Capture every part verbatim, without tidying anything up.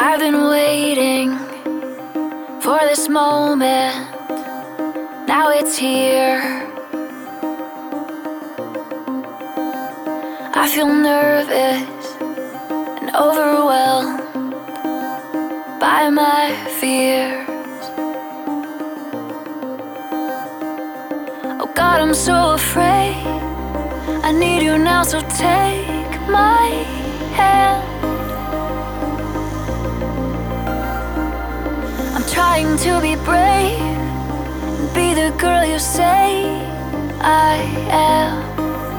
I've been waiting for this moment. Now it's here. I feel nervous and overwhelmed by my fears. Oh God, I'm so afraid. I need you now, so take my hand. I'm trying to be brave and be the girl you say I am.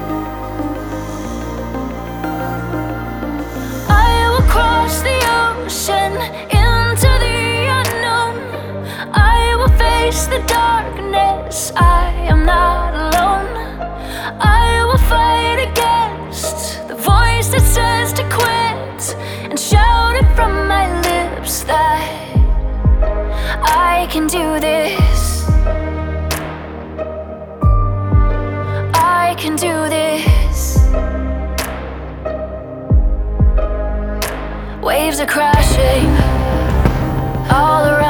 Cross the ocean into the unknown. I will face the darkness. I am not alone. I will fight against the voice that says to quit, and shout it from my lips that I can do this. I can do this. Waves are crashing all around.